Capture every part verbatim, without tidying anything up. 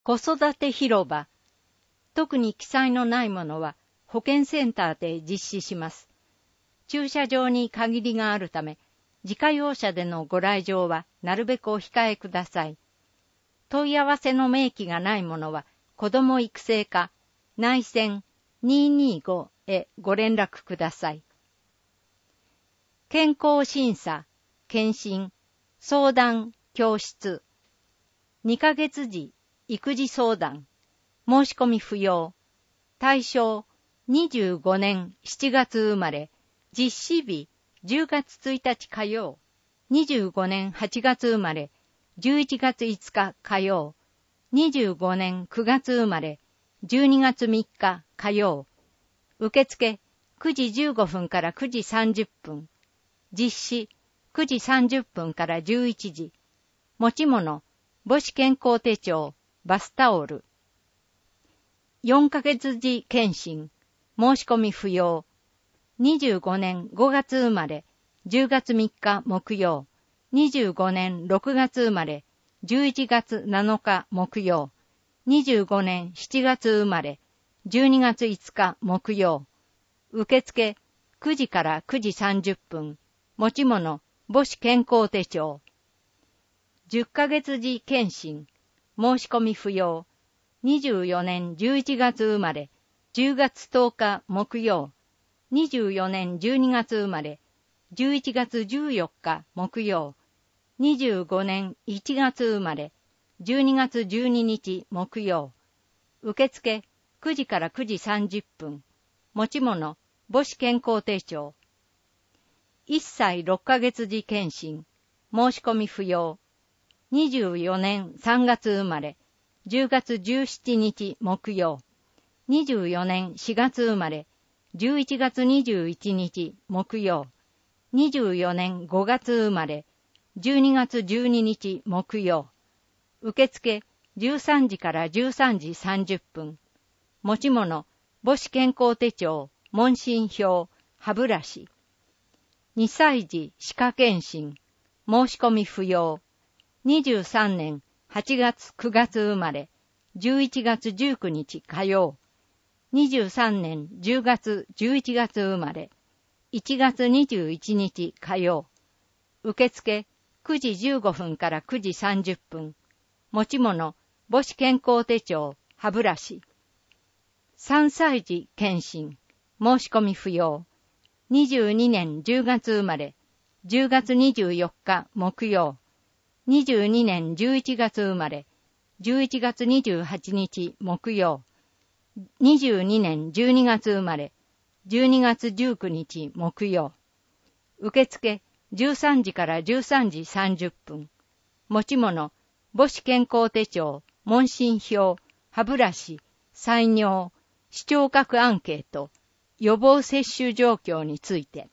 子育て広場。特に記載のないものは保健センターで実施します。駐車場に限りがあるため、自家用車でのご来場はなるべくお控えください。問い合わせの明記がないものは、子ども育成課内線にーにーごへご連絡ください。健康審査、検診、相談、教室。にかげつじ、育児相談。申し込み不要。対象、にじゅうごねんしちがつ生まれ。実施日、じゅうがつついたち火曜。にじゅうごねんはちがつ生まれ。じゅういちがついつか火曜。にじゅうごねんくがつ生まれ。じゅうにがつみっか火曜。受付くじじゅうごふんからくじさんじゅっぷん。実施くじさんじゅっぷんからじゅういちじ。持ち物、母子健康手帳、バスタオル。よんかげつじ検診、申し込み不要。にじゅうごねんごがつ生まれ、じゅうがつみっか木曜。にじゅうごねんろくがつ生まれ、じゅういちがつなのか木曜。にじゅうごねんしちがつ生まれ、じゅうにがついつか木曜。受付くじからくじさんじゅっぷん。持ち物、母子健康手帳。じゅっかげつじ検診、申し込み不要。にじゅうよねんじゅういちがつ生まれ、じゅうがつとおか木曜。にじゅうよねんじゅうにがつ生まれ、じゅういちがつじゅうよっか木曜。にじゅうごねんいちがつ生まれ、じゅうにがつじゅうににち木曜。受付くじからくじさんじゅっぷん。持ち物、母子健康手帳。いっさいろっかげつじ検診、申し込み不要。にじゅうよねんさんがつ生まれ、じゅうがつじゅうしちにち木曜。にじゅうよねんしがつ生まれ、じゅういちがつにじゅういちにち木曜。にじゅうよねんごがつ生まれ、じゅうにがつじゅうににち木曜。受付じゅうさんじからじゅうさんじさんじゅっぷん。持ち物、母子健康手帳、問診票、歯ブラシ。にさいじ歯科検診、申し込み不要。にじゅうさんねんはちがつくがつ生まれ、じゅういちがつじゅうくにち火曜。にじゅうさんねんじゅうがつじゅういちがつ生まれ、いちがつにじゅういちにち火曜。受付くじじゅうごふんからくじさんじゅっぷん。持ち物、母子健康手帳、歯ブラシ。さんさいじ検診、申し込み不要。にじゅうにねんじゅうがつ生まれ、じゅうがつにじゅうよっか木曜。にじゅうにねんじゅういちがつ生まれ、じゅういちがつにじゅうはちにち木曜。にじゅうにねんじゅうにがつ生まれ、じゅうにがつじゅうくにち木曜。受付じゅうさんじからじゅうさんじさんじゅっぷん。持ち物、母子健康手帳、問診票、歯ブラシ、採尿、視聴覚アンケート、予防接種状況について。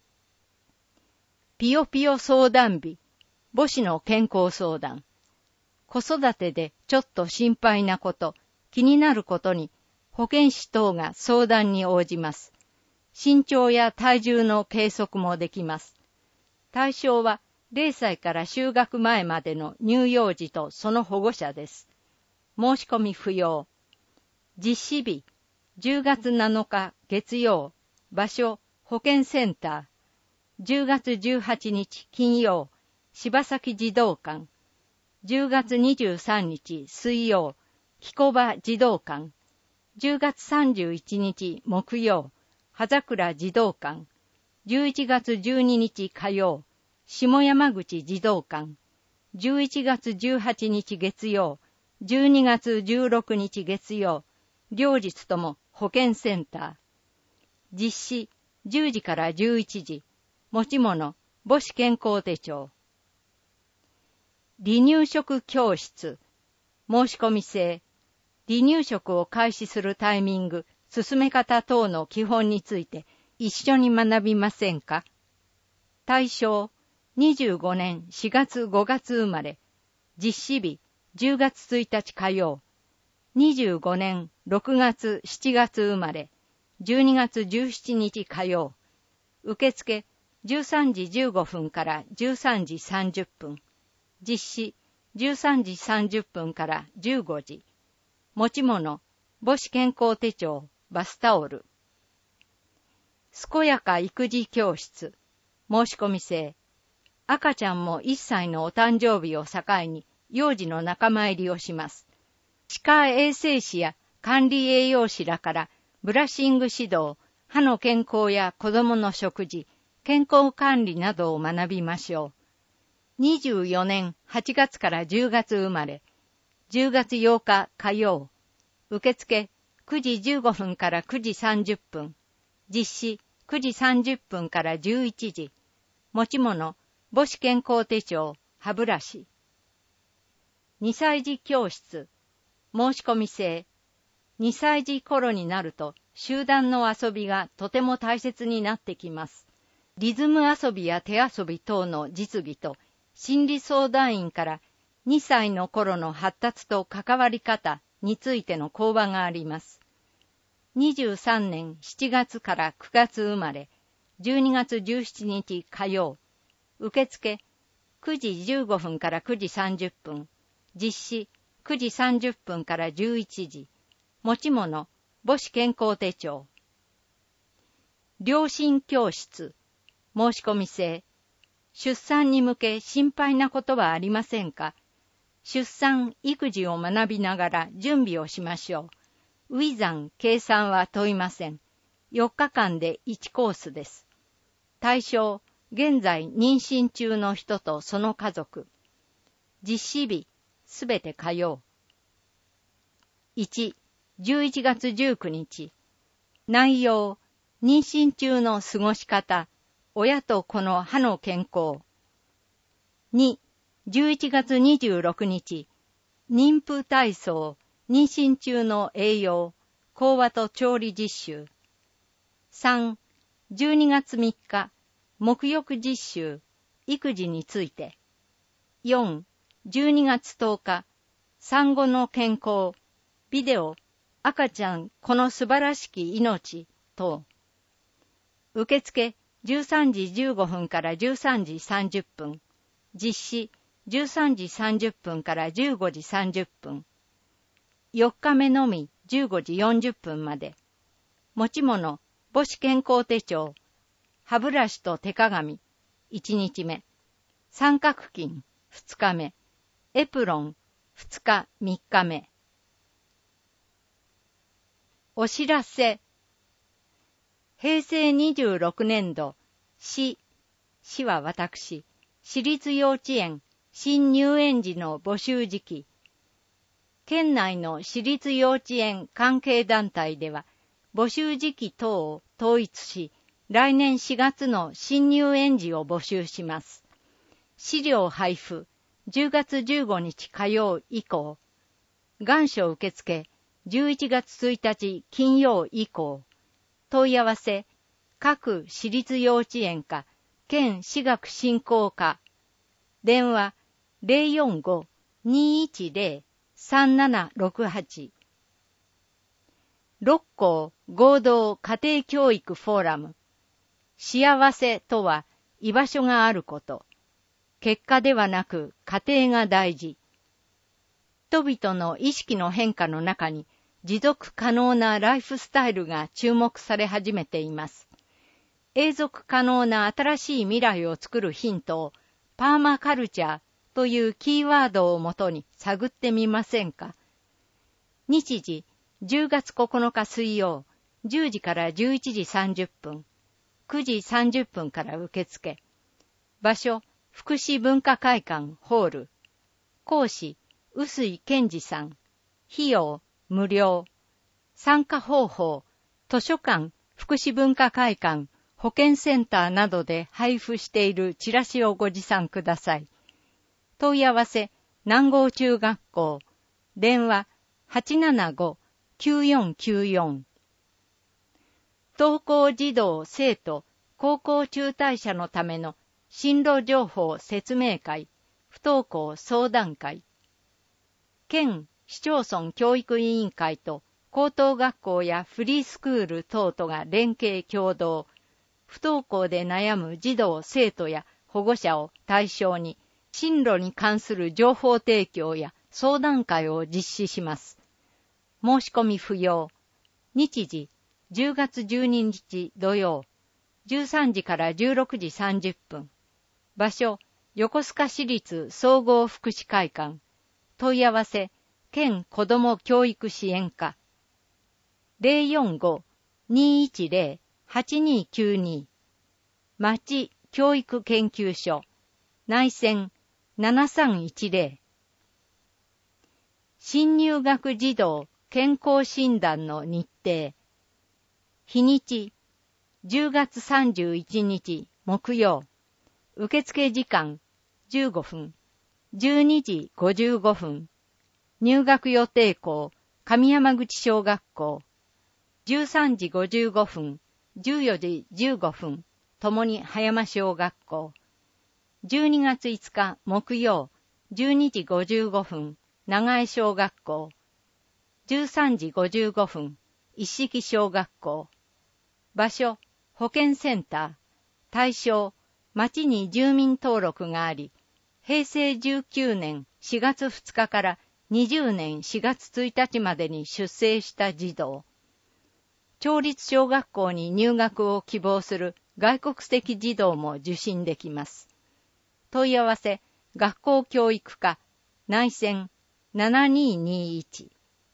ピヨピヨ相談日、母子の健康相談。子育てでちょっと心配なこと、気になることに、保健師等が相談に応じます。身長や体重の計測もできます。対象はれいさいから就学前までの乳幼児とその保護者です。申し込み不要。実施日、じゅうがつなのか月曜。場所、保健センター。じゅうがつじゅうはちにち金曜。柴崎児童館。じゅうがつにじゅうさんにち水曜。彦場児童館。じゅうがつさんじゅういちにち木曜。葉桜児童館。じゅういちがつじゅうににち火曜。下山口児童館。じゅういちがつじゅうはちにち月曜。じゅうにがつじゅうろくにち月曜。両日とも保健センター。実施じゅうじからじゅういちじ。持ち物、母子健康手帳。離乳食教室。申し込み制。離乳食を開始するタイミング、進め方等の基本について一緒に学びませんか？対象、にじゅうごねんしがつごがつ生まれ、実施日、じゅうがつついたち火曜。にじゅうごねんろくがつしちがつ生まれ、じゅうにがつじゅうしちにち火曜。受付じゅうさんじじゅうごふんからじゅうさんじさんじゅっぷん。実施じゅうさんじさんじゅっぷんからじゅうごじ。 持ち物、母子健康手帳、バスタオル。健やか育児教室、申し込み制。赤ちゃんもいっさいのお誕生日を境に幼児の仲間入りをします。歯科衛生士や管理栄養士らからブラッシング指導、歯の健康や子供の食事、健康管理などを学びましょう。にじゅうよねんはちがつからじゅうがつ生まれ、じゅうがつようか火曜、受付くじじゅうごふんからくじさんじゅっぷん、実施くじさんじゅっぷんからじゅういちじ、持ち物、母子健康手帳、歯ブラシ。にさい児教室、申し込み制。にさい児頃になると集団の遊びがとても大切になってきます。リズム遊びや手遊び等の実技と心理相談員からにさいの頃の発達と関わり方についての講話があります。にじゅうさんねんしちがつからくがつ生まれ、じゅうにがつじゅうしちにち火曜、受付くじじゅうごふんからくじさんじゅっぷん、実施くじさんじゅっぷんからじゅういちじ、持ち物、母子健康手帳。両親教室、申し込み制。出産に向け心配なことはありませんか？出産、育児を学びながら準備をしましょう。ウィザン、計算は問いません。よっかかんでいちコースです。対象、現在妊娠中の人とその家族。実施日、すべて火曜。いち、じゅういちがつじゅうくにち。内容、妊娠中の過ごし方、親と子の歯の健康。に、じゅういちがつにじゅうろくにち。妊婦体操、妊娠中の栄養、講話と調理実習。さん、じゅうにがつみっか、沐浴実習、育児について。よん、じゅうにがつとおか、産後の健康、ビデオ、赤ちゃん、この素晴らしき命、等。受付、じゅうさんじじゅうごふんからじゅうさんじさんじゅっぷん。実施、じゅうさんじさんじゅっぷんからじゅうごじさんじゅっぷん。よっかめのみじゅうごじよんじゅっぷんまで。持ち物、母子健康手帳、歯ブラシと手鏡、いちにちめ。三角巾、ふつかめ。エプロン、ふつか、みっかめ。お知らせ。へいせいにじゅうろくねんど、市、市は私、私立幼稚園、新入園児の募集時期。県内の私立幼稚園関係団体では、募集時期等を統一し、来年しがつの新入園児を募集します。資料配布、じゅうがつじゅうごにち火曜以降。願書受付、じゅういちがつついたち金曜以降。問い合わせ、各私立幼稚園課、県私学振興課。電話、ゼロよんご にいちゼロ さんななろくはち。六甲合同家庭教育フォーラム。幸せとは居場所があること。結果ではなく家庭が大事。人々の意識の変化の中に持続可能なライフスタイルが注目され始めています。永続可能な新しい未来を作るヒントをパーマカルチャーというキーワードをもとに探ってみませんか。日時、じゅうがつここのか水曜、じゅうじからじゅういちじさんじゅっぷん、くじさんじゅっぷんから受付。場所、福祉文化会館ホール。講師、臼井健二さん。費用、無料。参加方法、図書館、福祉文化会館、保健センターなどで配布しているチラシをご持参ください。問い合わせ、南郷中学校。電話、はちななご きゅうよんきゅうよん。不登校児童生徒、高校中退者のための進路情報説明会、不登校相談会。県市町村教育委員会と高等学校やフリースクール等々が連携共同、不登校で悩む児童生徒や保護者を対象に進路に関する情報提供や相談会を実施します。 申し込み不要。日時、じゅうがつじゅうににち土曜、じゅうさんじからじゅうろくじさんじゅっぷん。場所、横須賀市立総合福祉会館。問い合わせ、県子ども教育支援課。ゼロよんご にいちゼロ はちにきゅうに。町教育研究所。内線ななさんいちゼロ。新入学児童健康診断の日程。日にち、じゅうがつさんじゅういちにち木曜。受付時間じゅうごふん。じゅうにじごじゅうごふん。入学予定校上山口小学校。じゅうさんじごじゅうごふん。じゅうよじじゅうごふん。ともに葉山小学校。じゅうにがついつか木曜。じゅうにじごじゅうごふん。長江小学校。じゅうさんじごじゅうごふん。一色小学校。場所、保健センター。対象、町に住民登録があり、へいせいじゅうきゅうねんしがつふつかからにじゅうねんしがつついたちまでに出生した児童。町立小学校に入学を希望する外国籍児童も受診できます。問い合わせ、学校教育課、内線ななににいち。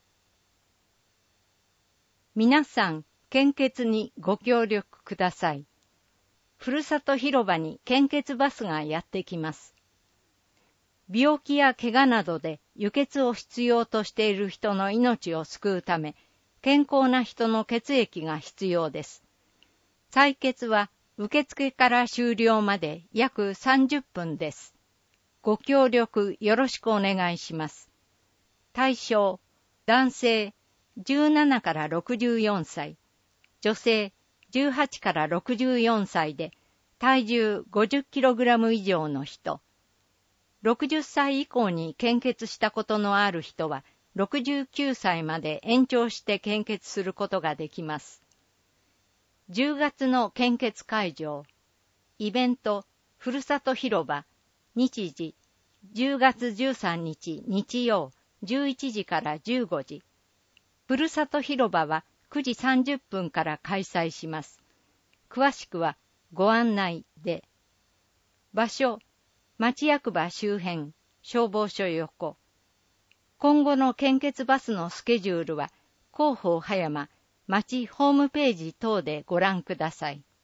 皆さん、献血にご協力ください。ふるさと広場に献血バスがやってきます。病気や怪我などで輸血を必要としている人の命を救うため、健康な人の血液が必要です。採血は受付から終了まで約さんじゅっぷんです。ご協力よろしくお願いします。対象、男性じゅうななからろくじゅうよんさい、女性じゅうはちからろくじゅうよんさいで体重 ごじゅっキログラム 以上の人。ろくじゅっさい以降に献血したことのある人はろくじゅうきゅうさいまで延長して献血することができます。じゅうがつの献血会場。イベント、ふるさと広場。日時、じゅうがつじゅうさんにち日曜、じゅういちじからじゅうごじ。ふるさと広場はくじさんじゅっぷんから開催します。詳しくはご案内で。場所、町役場周辺、消防署横。今後の献血バスのスケジュールは広報葉山町ホームページ等でご覧ください。